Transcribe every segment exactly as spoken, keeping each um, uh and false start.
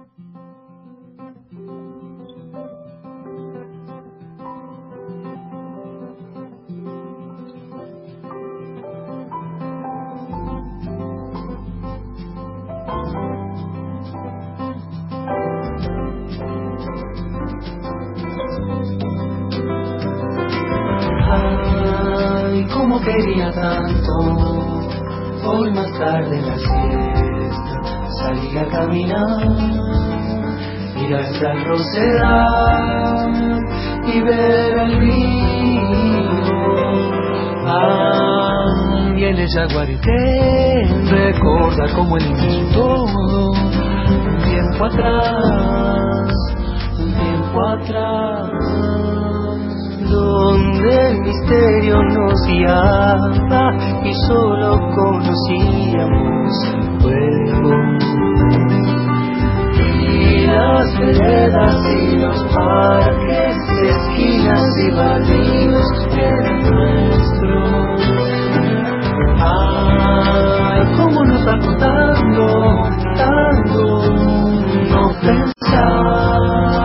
Como quería tanto, hoy más tarde en la siesta, salí a caminar, ir hasta el Rosedal y ver el río. Ah, viene el Yaguareté, recuerda como el inmenso todo, un tiempo atrás, un tiempo atrás. Donde el misterio nos guiaba y solo conocíamos el fuego. Y las veredas y los parques, esquinas y baldíos eran nuestros. Ay, cómo nos va contando, tanto no pensar.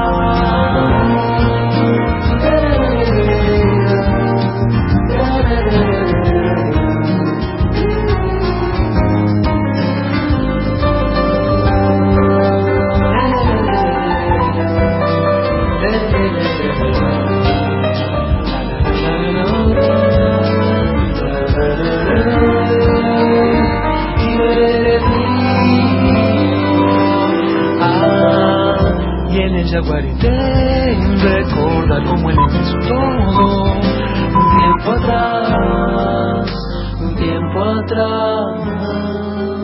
Yaguareté, recuerda como el inmenso todo, un tiempo atrás, un tiempo atrás,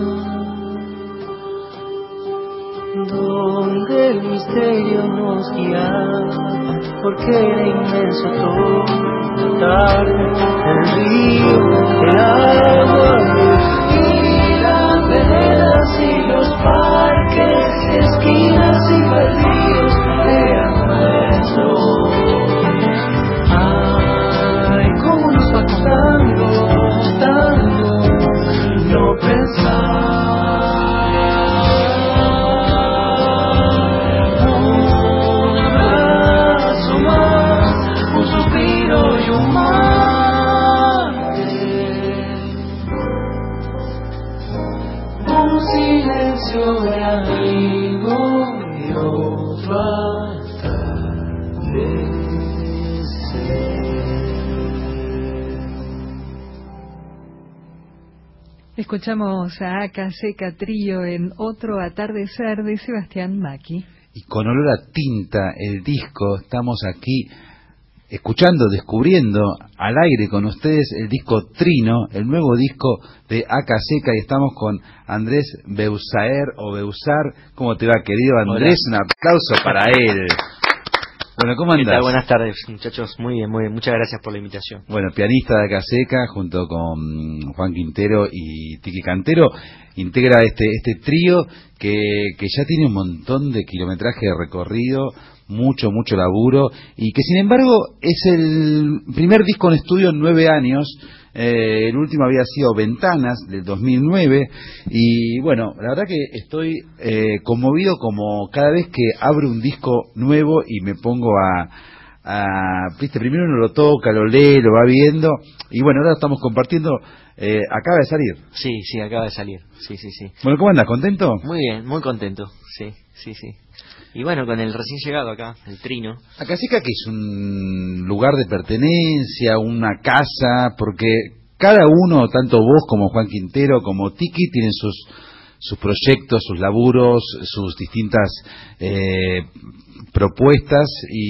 donde el misterio nos guiaba, porque era inmenso todo, tarde, el río, el agua, y las veredas y los parques, esquinas y baldíos eran nuestros. Ay, cómo nos va costando tanto no pensar. Un abrazo más, un suspiro y un mate, un silencio de amigo y otro. Escuchamos a Aca Seca Trío en Otro Atardecer de Sebastián Machi. Y con olor a tinta, el disco, estamos aquí escuchando, descubriendo al aire con ustedes el disco Trino, el nuevo disco de Aca Seca, y estamos con Andrés Beusaer o Beusar. ¿Cómo te va, querido Andrés? Hola. Un aplauso para él. Bueno, ¿cómo andás? Buenas tardes, muchachos. Muy bien, muy bien. Muchas gracias por la invitación. Bueno, pianista de Aca Seca, junto con Juan Quintero y Tiki Cantero, integra este este trío que, que ya tiene un montón de kilometraje de recorrido, mucho, mucho laburo, y que sin embargo es el primer disco en estudio en nueve años. Eh, el último había sido Ventanas, del dos mil nueve, y bueno, la verdad que estoy eh, conmovido como cada vez que abro un disco nuevo y me pongo a, a, viste, primero uno lo toca, lo lee, lo va viendo, y bueno, ahora estamos compartiendo, eh, acaba de salir. Sí, sí, acaba de salir, sí, sí, sí. Bueno, ¿cómo andas? ¿Contento? Muy bien, muy contento, sí, sí, sí. Y bueno, con el recién llegado acá, el Trino. Aca Seca, que es un lugar de pertenencia, una casa, porque cada uno, tanto vos como Juan Quintero, como Tiki, tienen sus sus proyectos, sus laburos, sus distintas eh, propuestas,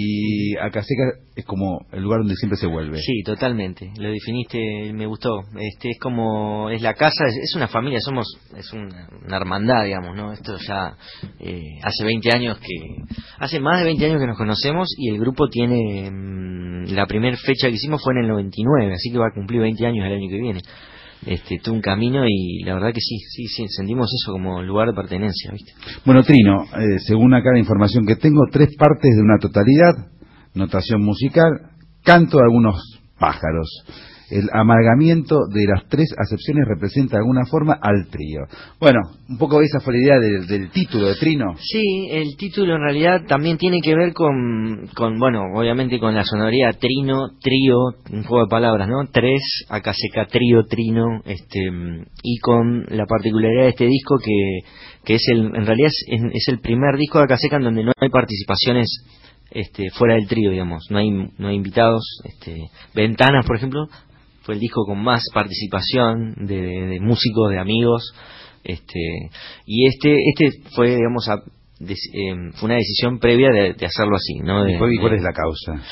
y Aca Seca es como el lugar donde siempre se vuelve. Sí, totalmente, lo definiste, me gustó. Este es como, es la casa, es, es una familia, somos, es una, una hermandad, digamos, ¿no? Esto ya eh, hace veinte años que, hace más de veinte años que nos conocemos, y el grupo tiene, mmm, la primera fecha que hicimos fue en el noventa y nueve, así que va a cumplir veinte años el año que viene. Este, todo un camino, y la verdad que sí, sí, sí, sentimos eso como lugar de pertenencia, ¿viste? Bueno, Trino, eh, según acá la información que tengo, tres partes de una totalidad, notación musical, canto de algunos pájaros. El amargamiento de las tres acepciones representa de alguna forma al trío. Bueno, un poco esa fue la idea del, del título de Trino. Sí, el título en realidad también tiene que ver con, con, bueno, obviamente con la sonoridad trino, trío, un juego de palabras, ¿no? Tres, acá seca trío, trino, este, y con la particularidad de este disco que, que es el, en realidad es, es el primer disco de Acaseca en donde no hay participaciones este, fuera del trío, digamos, no hay, no hay invitados, este, Ventanas, por ejemplo, fue el disco con más participación de, de, de músicos, de amigos, este, y este, este fue, digamos, a, de, eh, fue una decisión previa de, de hacerlo así, ¿no? De, ¿Y cuál, y cuál de, es la causa?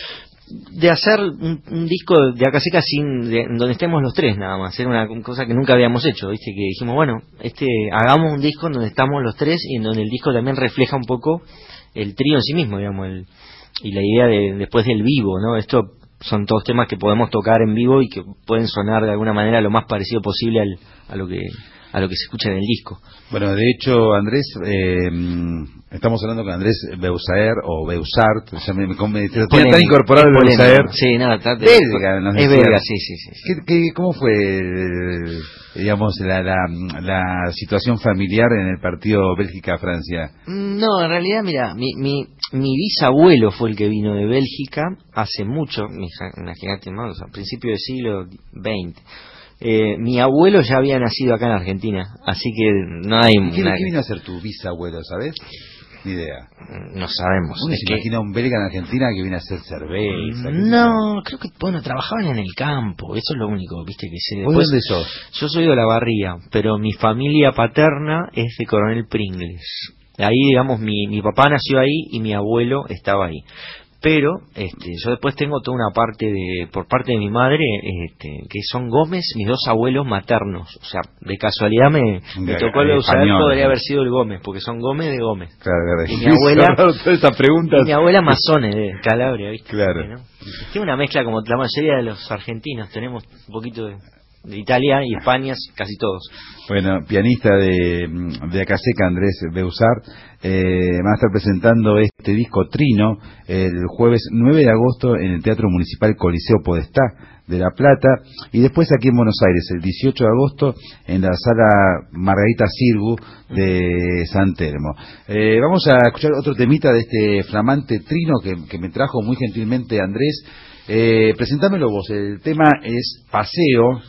De hacer un, un disco de Acaseca sin, de, donde estemos los tres nada más, era una cosa que nunca habíamos hecho, viste, que dijimos, bueno, este, hagamos un disco en donde estamos los tres y en donde el disco también refleja un poco el trío en sí mismo, digamos, el, y la idea de después del vivo, ¿no? Esto son todos temas que podemos tocar en vivo y que pueden sonar de alguna manera lo más parecido posible al, a lo que a lo que se escucha en el disco. Bueno, de hecho, Andrés, eh, estamos hablando con Andrés Beusaer o Beusart, ya me, me, me tiene tan incorporado el Beusaer. Sí, nada, está, belga, nos es decía. belga, sí, sí, sí. ¿Qué, qué, ¿Cómo fue, el, digamos, la, la, la situación familiar en el partido Bélgica-Francia? No, en realidad, mira, mi, mi, mi bisabuelo fue el que vino de Bélgica hace mucho, imagínate, ¿no? O sea, a principios del siglo veinte. Eh, mi abuelo ya había nacido acá en Argentina, así que no hay... ¿Qué, una... ¿Qué vino a ser tu bisabuelo, sabes? Ni idea. No sabemos. Uno es se que... imagina un belga en Argentina que viene a hacer cerveza. No, creo que, bueno, trabajaban en el campo, eso es lo único, viste, que sé. ¿Vos dónde sos? Yo soy de Olavarría, pero mi familia paterna es de Coronel Pringles. Ahí, digamos, mi, mi papá nació ahí y mi abuelo estaba ahí. Pero este, yo después tengo toda una parte de, por parte de mi madre, este, que son Gómez, mis dos abuelos maternos. O sea, de casualidad me, me tocó el usar, podría haber sido el Gómez, porque son Gómez de Gómez. Claro, claro. Y mi abuela, todas esas preguntas. Y mi abuela Mazone de Calabria, ¿viste? Claro. ¿No? Tiene una mezcla como la mayoría de los argentinos, tenemos un poquito de, de Italia y España, casi todos. Bueno, pianista de, de Acaseca, Andrés Beusart, eh, van a estar presentando este disco Trino el jueves nueve de agosto en el Teatro Municipal Coliseo Podestá de La Plata, y después aquí en Buenos Aires el dieciocho de agosto en la sala Margarita Sirgu de San Telmo. Eh, vamos a escuchar otro temita de este flamante Trino que, que me trajo muy gentilmente Andrés. Eh, presentámelo vos, el tema es Paseo.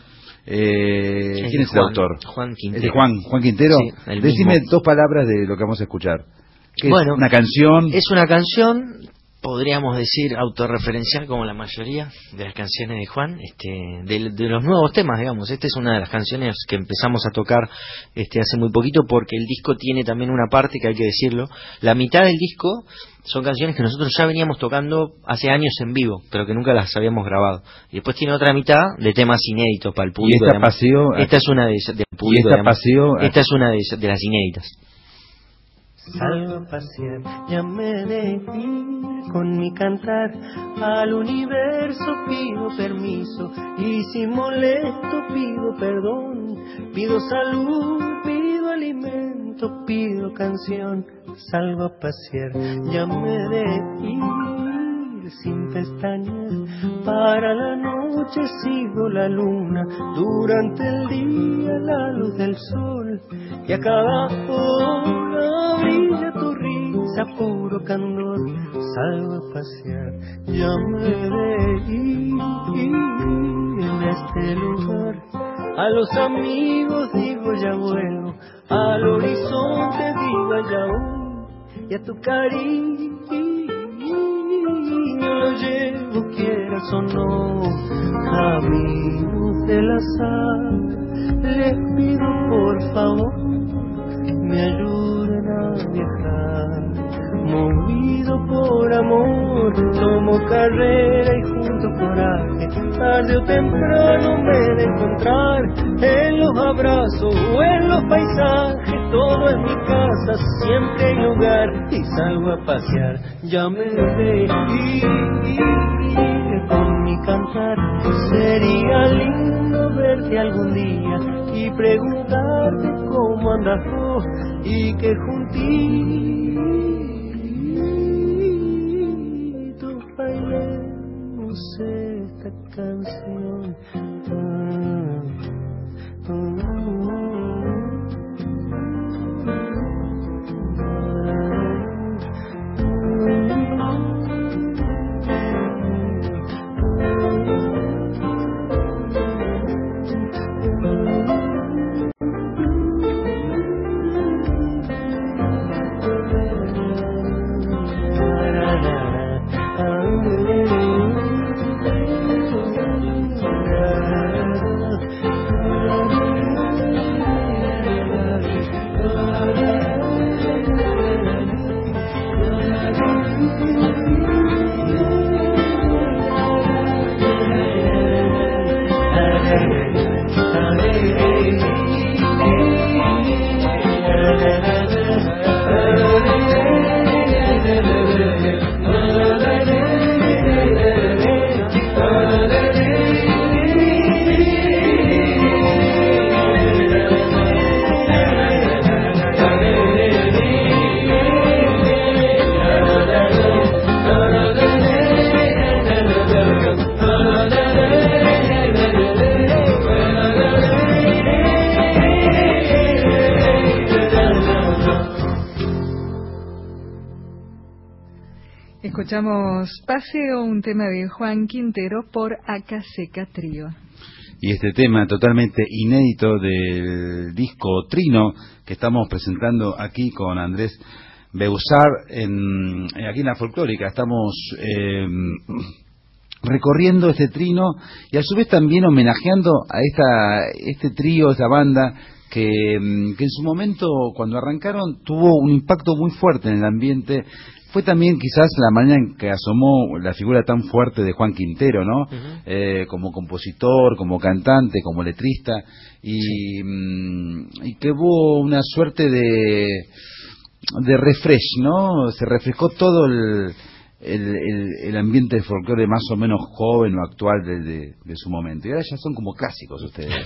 Eh, es ¿Quién es Juan, el autor? Juan Quintero. ¿Es de Juan, Juan Quintero? Sí, Decime mismo. dos palabras de lo que vamos a escuchar. ¿Qué Bueno, es? ¿Una canción? Es una canción, podríamos decir, autorreferencial como la mayoría de las canciones de Juan, este, de, de los nuevos temas, digamos. Esta es una de las canciones que empezamos a tocar este, hace muy poquito, porque el disco tiene también una parte que hay que decirlo. La mitad del disco son canciones que nosotros ya veníamos tocando hace años en vivo, pero que nunca las habíamos grabado. Y después tiene otra mitad de temas inéditos para el público. ¿Y esta paseo? Esta es una de, de público, ¿Y esta paseo? Esta es una de, de las inéditas. Salgo a pasear, ya me dejé ir con mi cantar. Al universo pido permiso y si molesto pido perdón. Pido salud, pido alimento, pido canción. Salgo a pasear, ya me dejé ir sin pestañas. Para la noche sigo la luna, durante el día la luz del sol. Y a cada hora brilla tu risa, puro candor. Salgo a pasear, ya me dejé ir en este lugar. A los amigos digo ya vuelvo, al horizonte digo allá voy. Y a tu cariño lo llevo, quieras o no. Caminos del azar, les pido por favor me ayuden a viajar. Movido por amor, tomo carrera y junto coraje. Tarde o temprano me he de encontrar en los abrazos o en los paisajes. Todo es mi casa, siempre hay lugar y salgo a pasear. Ya me dejé ir con mi cantar. Sería lindo verte algún día y preguntarte cómo andas vos y que juntitos bailemos esta canción. Escuchamos Paseo, un tema de Juan Quintero por Acaseca Trío. Y este tema totalmente inédito del disco Trino que estamos presentando aquí con Andrés Beuzar en, aquí en la Folclórica. Estamos eh, recorriendo este trino y a su vez también homenajeando a esta este trío, esta banda que, que en su momento cuando arrancaron tuvo un impacto muy fuerte en el ambiente. Fue también quizás la manera en que asomó la figura tan fuerte de Juan Quintero, ¿no? Uh-huh. Eh, como compositor, como cantante, como letrista, y, sí. mm, y que hubo una suerte de, de refresh, ¿no? Se refrescó todo el, el, el, el ambiente de folclore más o menos joven o actual de, de, de su momento. Y ahora ya son como clásicos ustedes.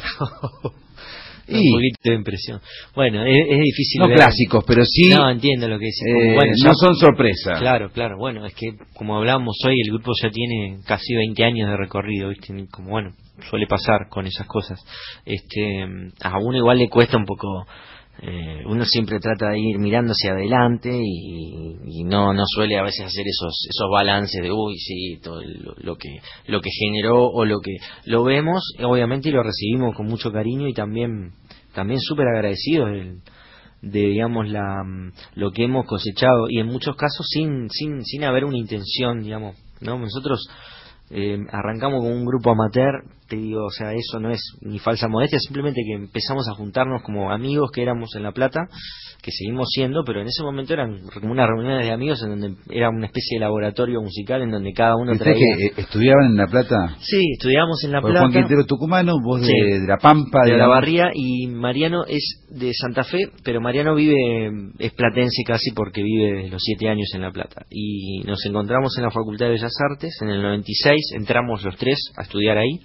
Y, un poquito de impresión. Bueno, es, es difícil. No ver. Clásicos, pero sí. No, entiendo lo que decís. Eh, bueno, no ya, son sorpresa. Claro, claro. Bueno, es que como hablamos hoy, el grupo ya tiene casi veinte años de recorrido, ¿viste? Como bueno, suele pasar con esas cosas. Este, a uno igual le cuesta un poco. Eh, uno siempre trata de ir mirando hacia adelante y, y no no suele a veces hacer esos esos balances de uy sí todo lo, lo que lo que generó o lo que lo vemos obviamente y lo recibimos con mucho cariño y también también súper agradecidos de, de digamos la lo que hemos cosechado y en muchos casos sin sin sin haber una intención, digamos, no nosotros Eh, arrancamos con un grupo amateur, te digo, o sea, eso no es ni falsa modestia, simplemente que empezamos a juntarnos como amigos que éramos en La Plata, que seguimos siendo, pero en ese momento eran como unas reuniones de amigos en donde era una especie de laboratorio musical en donde cada uno traía... ¿Ustedes que estudiaban en La Plata? Sí, estudiamos en La Porque Plata. Juan Quintero tucumano, vos de, sí, de La Pampa, de, de La Barría, y Mariano es de Santa Fe, pero Mariano vive, es platense casi porque vive desde los siete años en La Plata. Y nos encontramos en la Facultad de Bellas Artes en el noventa y seis, entramos los tres a estudiar ahí,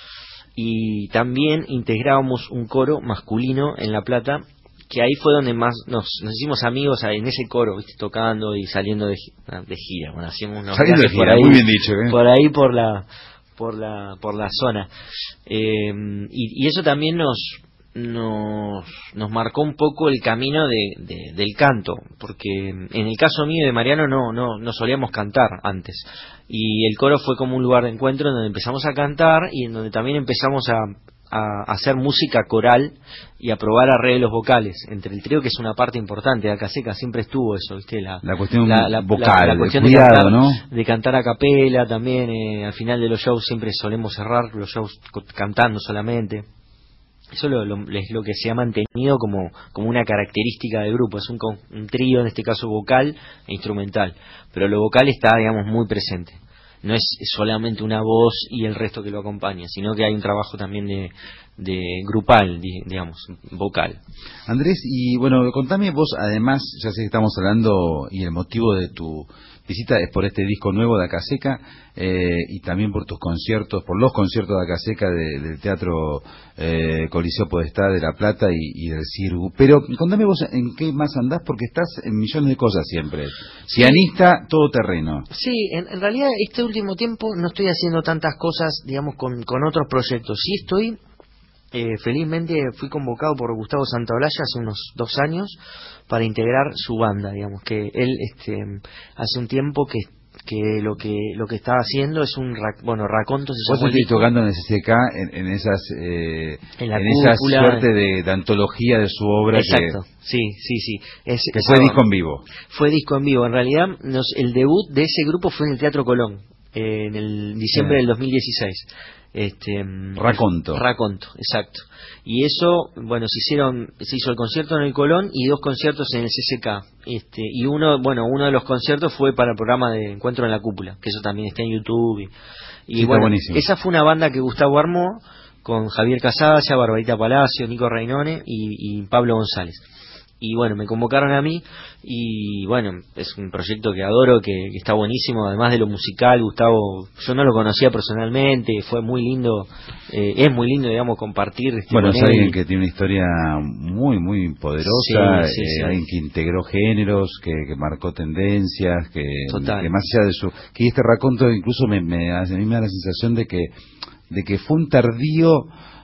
y también integrábamos un coro masculino en La Plata, que ahí fue donde más nos, nos hicimos amigos en ese coro, ¿viste? Tocando y saliendo de, de gira. Bueno, hacíamos unos saliendo de gira, por ahí, muy bien dicho, ¿eh? por ahí por la por la por la zona, eh, y, y eso también nos nos nos marcó un poco el camino de, de, del canto, porque en el caso mío y de Mariano no no no solíamos cantar antes, y el coro fue como un lugar de encuentro en donde empezamos a cantar y en donde también empezamos a a hacer música coral y a probar arreglos vocales entre el trío, que es una parte importante de Acaseca, siempre estuvo eso, ¿viste? La, la cuestión la, la, vocal, la, la cuestión de, cuidado, de, cantar, ¿no? de cantar a capela también, eh, al final de los shows siempre solemos cerrar los shows cantando solamente. Eso lo, lo, es lo que se ha mantenido como, como una característica del grupo, es un, un trío, en este caso vocal e instrumental, pero lo vocal está, digamos, muy presente. No es solamente una voz y el resto que lo acompaña, sino que hay un trabajo también de, de grupal, digamos, vocal. Andrés, y bueno, contame vos, además, ya sé que estamos hablando y el motivo de tu visita es por este disco nuevo de Acaseca, eh, y también por tus conciertos, por los conciertos de Acaseca de, del Teatro eh, Coliseo Podestá de La Plata y, y del Cirgu. Pero contame vos en qué más andás, porque estás en millones de cosas siempre. Pianista, todo terreno. Sí, en, en realidad este último tiempo no estoy haciendo tantas cosas, digamos, con, con otros proyectos. Sí estoy, eh, felizmente fui convocado por Gustavo Santaolalla hace unos dos años para integrar su banda, digamos, que él este hace un tiempo que que lo que lo que está haciendo es un ra, bueno raconto se llama. Vos estás tocando en el C C K en, en esas eh, en, la en cúpula, esa suerte de, de antología de su obra. Exacto, que, sí, sí, sí. Es, que fue disco en vivo. Fue disco en vivo. En realidad, nos, el debut de ese grupo fue en el Teatro Colón, eh, en el diciembre sí. del dos mil dieciséis. Este, Raconto. Raconto, exacto. Y eso, bueno, se hicieron, se hizo el concierto en el Colón y dos conciertos en el C C K. Este, y uno, bueno, uno de los conciertos fue para el programa de Encuentro en la Cúpula, que eso también está en YouTube. Y, y sí, bueno, buenísimo. Esa fue una banda que Gustavo armó con Javier Casalla, Barbarita Palacio, Nico Reinone y, y Pablo González. Y bueno, me convocaron a mí y bueno, es un proyecto que adoro, que, que está buenísimo, además de lo musical. Gustavo, yo no lo conocía personalmente, fue muy lindo, eh, es muy lindo, digamos, compartir. Este bueno, es alguien que tiene una historia muy, muy poderosa, sí, sí, eh, sí. alguien que integró géneros, que, que marcó tendencias, que, Total. que más allá de su... que este raconto incluso me, me, a mí me da la sensación de que, de que fue un tardío...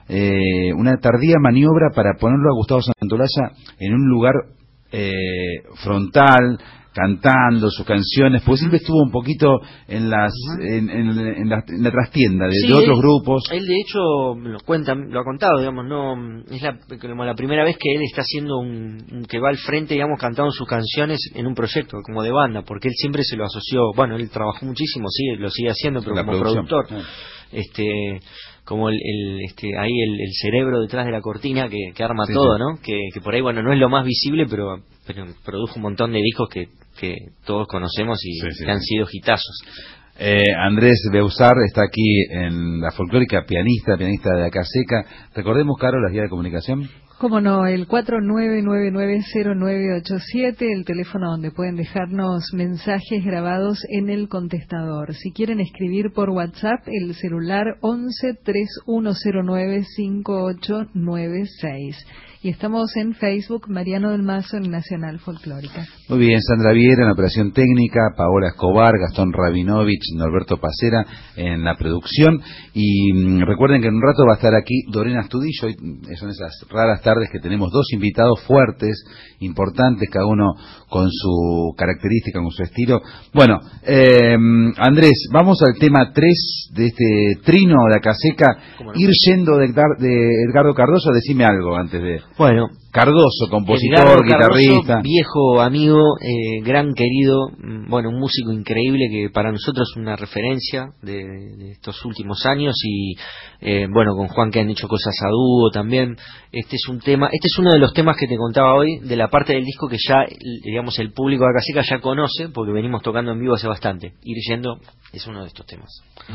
Eh, una tardía maniobra para ponerlo a Gustavo Santaolalla en un lugar eh, frontal, cantando sus canciones, pues siempre estuvo un poquito en las en, en, en, la, en la trastienda de, sí, de otros él, grupos. Él de hecho lo cuenta, lo ha contado, digamos, no es la, como la primera vez que él está haciendo un, un que va al frente, digamos, cantando sus canciones en un proyecto como de banda, porque él siempre se lo asoció, bueno, él trabajó muchísimo, sí, lo sigue haciendo, pero la como producción. productor. Ah. Este como el, el este ahí el, el cerebro detrás de la cortina que, que arma sí, todo, sí. ¿no? Que, que por ahí, bueno, no es lo más visible, pero pero produjo un montón de discos que, que todos conocemos y sí, sí, que han sí. sido hitazos. Eh, Andrés Beusar está aquí en la folclórica, pianista, pianista de Acaseca. Recordemos, Caro, las vías de comunicación. Cómo no, el cuatro nueve nueve nueve cero nueve ocho siete, el teléfono donde pueden dejarnos mensajes grabados en el contestador. Si quieren escribir por WhatsApp, el celular once tres uno cero nueve cinco ocho nueve seis. Y estamos en Facebook, Mariano del Mazo, en Nacional Folclórica. Muy bien, Sandra Viera en la operación técnica, Paola Escobar, Gastón Rabinovich, Norberto Pacera en la producción. Y mmm, recuerden que en un rato va a estar aquí Dorena Astudillo. Y son esas raras tardes que tenemos dos invitados fuertes, importantes, cada uno con su característica, con su estilo. Bueno, eh, Andrés, vamos al tema tres de este trino de Acaseca. ¿Cómo no? Ir yendo de, Edgar, de Edgardo Cardoso, decime algo antes de... Bueno, Cardoso, compositor, Edgardo guitarrista. Cardoso, viejo amigo, eh, gran querido, mm, bueno, un músico increíble que para nosotros es una referencia de, de estos últimos años y eh, bueno, con Juan que han hecho cosas a dúo también. Este es un tema, este es uno de los temas que te contaba hoy, de la parte del disco que ya, digamos, el público de Acaseca ya conoce, porque venimos tocando en vivo hace bastante. Ir yendo es uno de estos temas.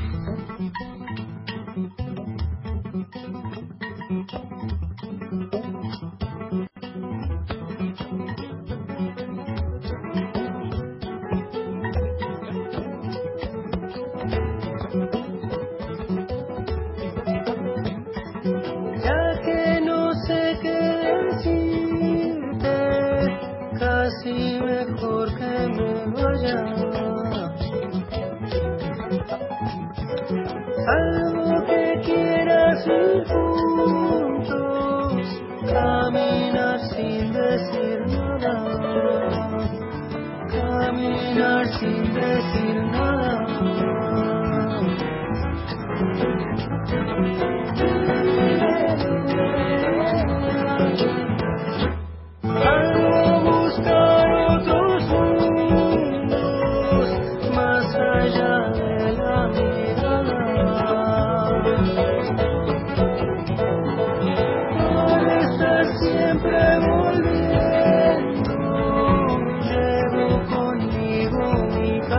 Casi mejor que me vaya, algo que quieras ir juntos, caminar sin decir nada, caminar sin decir nada.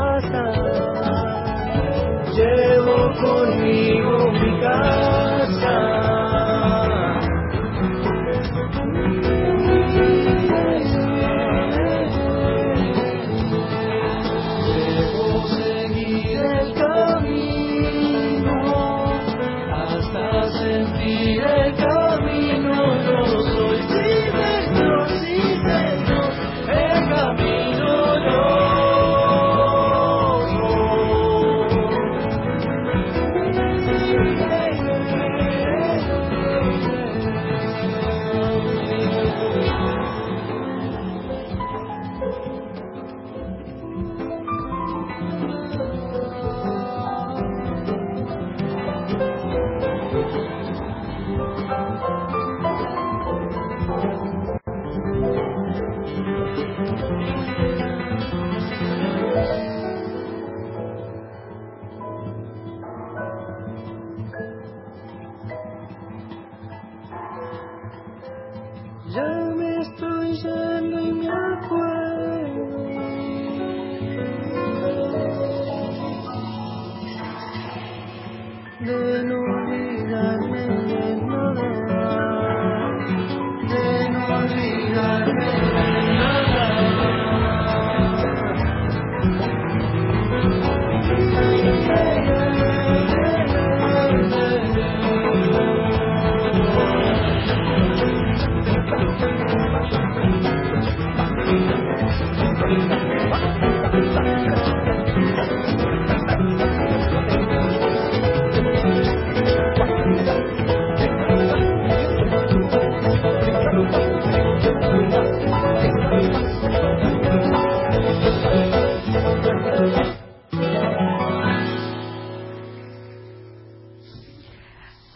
Conmigo mi casa.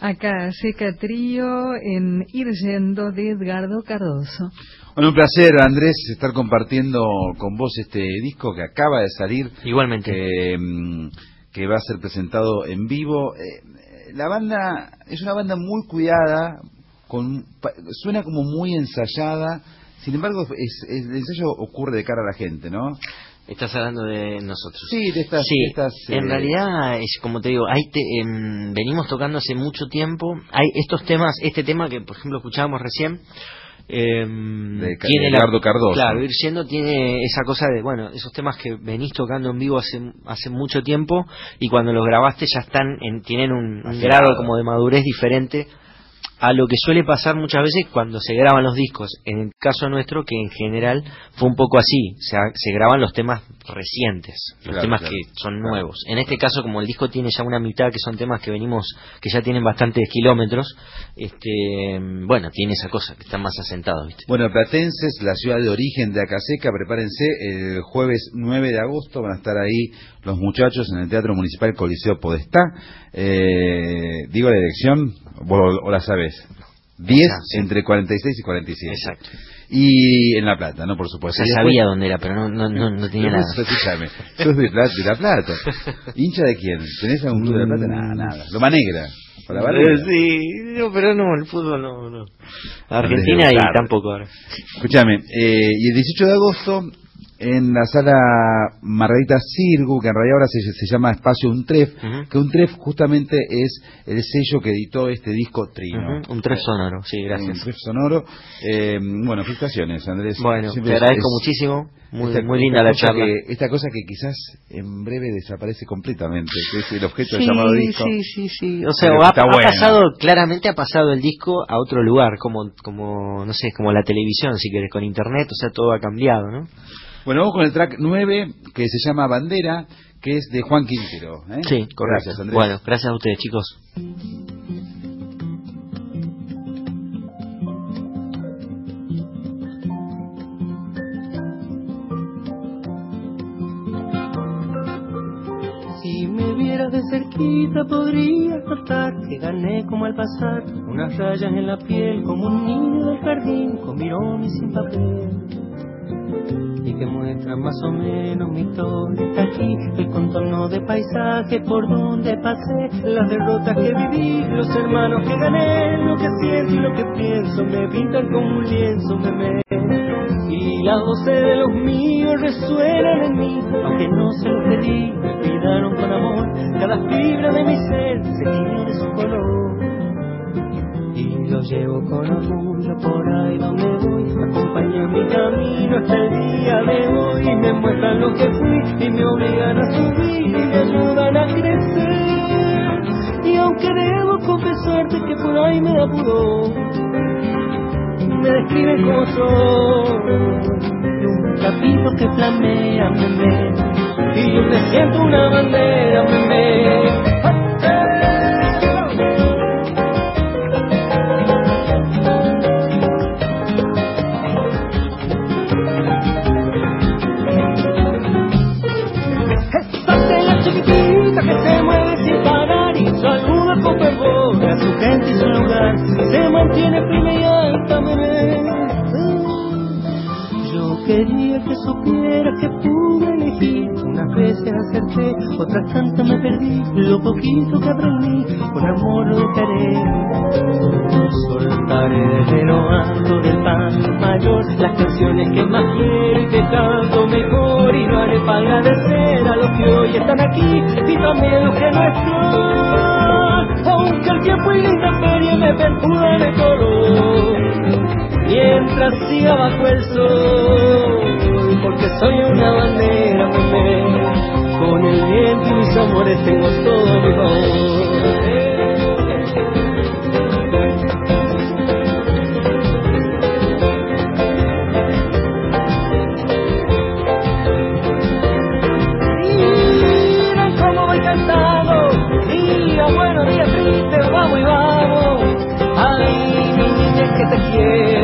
Acá Seca Trío en Ir Yendo de Edgardo Cardoso. Bueno, un placer, Andrés, estar compartiendo con vos este disco que acaba de salir. Igualmente. Que, que va a ser presentado en vivo. Eh, la banda es una banda muy cuidada, con suena como muy ensayada. Sin embargo, es, es, el ensayo ocurre de cara a la gente, ¿no? Estás hablando de nosotros. Sí, de estas... Sí, de estas, en eh... realidad, es como te digo, hay te, eh, venimos tocando hace mucho tiempo. Hay estos temas, este tema que, por ejemplo, escuchábamos recién, eh, de tiene Edgardo Cardoso. Claro, Ir Yendo tiene esa cosa de, bueno, esos temas que venís tocando en vivo hace hace mucho tiempo y cuando los grabaste ya están, en, tienen un, un grado como de madurez diferente a lo que suele pasar muchas veces cuando se graban los discos. En el caso nuestro, que en general fue un poco así, se, se graban los temas recientes, los claro, temas claro, que son claro. nuevos. En este caso, como el disco tiene ya una mitad, que son temas que venimos, que ya tienen bastantes kilómetros, este, bueno, tiene esa cosa, que están más asentados, ¿viste? Bueno, Platenses, la ciudad de origen de Acaseca, prepárense, el jueves nueve de agosto van a estar ahí los muchachos en el Teatro Municipal Coliseo Podestá. Eh, digo la dirección, o, o la sabes. diez, ah, sí. Entre cuarenta y seis y cuarenta y siete. Exacto. Y en La Plata, ¿no? Por supuesto. O sea, después, sabía dónde era, pero no, no, no, no tenía nada. Escúchame, sos de, Plata, de La Plata. ¿Hincha de quién? ¿Tenés algún club de La Plata? Nada, nada. Loma Negra. ¿Para la eh, sí, no, pero no, el fútbol no, no. Argentina y tampoco ahora. Escúchame, eh, y el dieciocho de agosto en la sala Margarita Sirgu, que en realidad ahora se, se llama Espacio Untref, uh-huh. que Untref justamente es el sello que editó este disco Trino. Uh-huh. Untref sonoro, sí, gracias. Untref sonoro. Eh, bueno, felicitaciones, Andrés. Bueno, Siempre te agradezco es, muchísimo. Muy, esta, muy linda la charla. Que, esta cosa que quizás en breve desaparece completamente, que es el objeto sí, del llamado disco. Sí, sí, sí. O sea, ha, ha bueno. pasado, claramente ha pasado el disco a otro lugar, como, como, no sé, como la televisión, si querés, con internet, o sea, todo ha cambiado, ¿no? Bueno, vamos con el track nueve, que se llama Bandera, que es de Juan Quintero. ¿eh? Sí, correcto. Gracias, Andrés. Bueno, gracias a ustedes, chicos. Si me vieras de cerquita podrías notar que gané como al pasar unas rayas en la piel, como un niño del jardín con mirón y sin papel, y que muestra más o menos mi historia. Está aquí el contorno de paisaje por donde pasé, las derrotas que viví, los hermanos que gané, lo que siento y lo que pienso, me pintan como un lienzo, me me y la voz de los míos resuenan en mí, aunque no se los pedí, me cuidaron con amor, cada fibra de mi ser se tiene su color, y lo llevo con orgullo por ahí donde voy, me acompaña en mi camino hasta el día de hoy, y me muestran lo que fui, y me obligan a subir, y me ayudan a crecer, y aunque debo confesarte que por ahí me da pudor, me describen como soy, un capito que flamea, meme, y yo me siento una bandera, meme. Chiquitita que se mueve sin parar y saluda con fervor a su gente y su lugar, se mantiene firme y alta, bebé. Yo quería que supieras que pude elegir, unas veces acerté, otras tantas me perdí, lo poquito que aprendí, con amor lo dejaré. Soltaré desde lo alto del pan mayor las canciones que más quiero y que canto mejor, y lo haré para agradecer a los que hoy están aquí y también los que no están, aunque el tiempo y la intemperie me perturban el color, mientras siga bajo el sol, porque soy una bandera, bebé, con el viento y mis amores tengo todo mi favor. Buenos días, triste, vamos y vamos. Ay, mi niña, que te quiero.